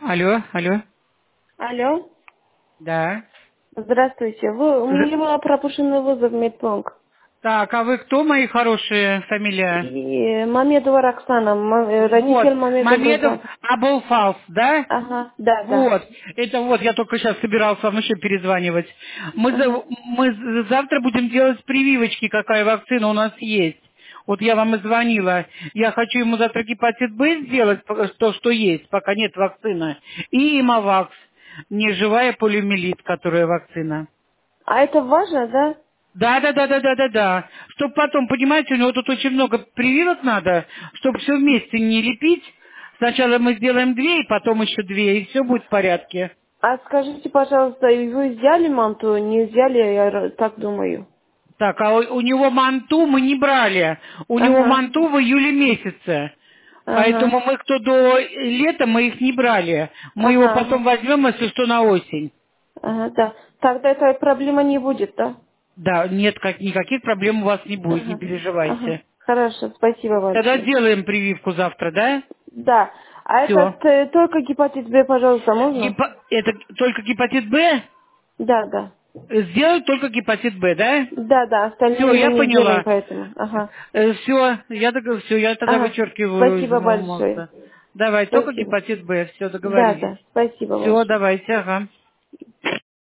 Алло, алло. Алло, Да. здравствуйте. У меня был пропущенный вызов в медпункт. Так, а вы кто, мои хорошие, фамилия? И Мамедова Роксана, Вот, родитель Мамедов Мамедов Руза. Абулфалс, да? Ага, да, да. Вот, это вот, я только сейчас собирался вам еще перезванивать. Ага. Завтра будем делать прививочки, какая вакцина у нас есть. Вот я вам и звонила. Я хочу ему завтра гепатит Б сделать, то, что есть, пока нет вакцины. И имавакс, неживая полиомиелит, которая вакцина. А это важно, да? Да. Чтобы потом, понимаете, у него тут очень много прививок надо, чтобы все вместе не лепить. Сначала мы сделаем две, и потом еще две, и все будет в порядке. А скажите, пожалуйста, вы взяли манту? Не взяли, я так думаю. Так, а у него манту мы не брали. У него Ага, манту в июле месяце. ага, Поэтому мы, кто до лета, мы их не брали. Мы его ага, потом возьмем, если что, на осень. ага, да. Тогда этой проблемы не будет, да? Да, нет, никаких проблем у вас не будет, не Ага, ага. переживайте. Хорошо, спасибо Тогда большое. сделаем прививку завтра, да? Да. А Все. этот только гепатит Б, пожалуйста, можно? Это только гепатит Б? Да, да. Сделать только гепатит Б, да? Да, да, Все, остальные мы я не делаем, поняла. поэтому. Ага. Все, я тогда Ага. вычеркиваю из Спасибо моего большое. мозга. Давай, только Спасибо. гепатит Б, все, Да, договорились. да. Спасибо Все, большое. давайте, ага.